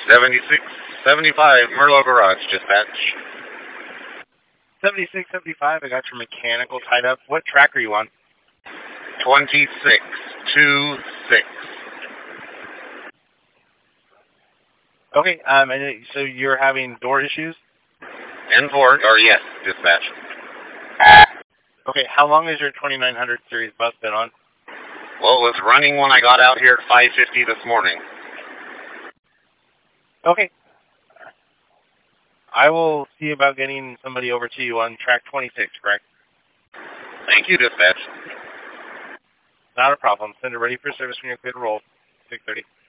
7675 Merlot Garage, dispatch. 7675, I got your mechanical tied up. What track are you on? 2626. Okay, and so you're having door issues? N4, or yes, dispatch. Okay, how long has your 2900 series bus been on? Well, it was running when I got out here at 5:50 this morning. Okay. I will see about getting somebody over to you on track 26, correct? Thank you, dispatch. Not a problem. Send it ready for service when you're clear to roll. 6:30.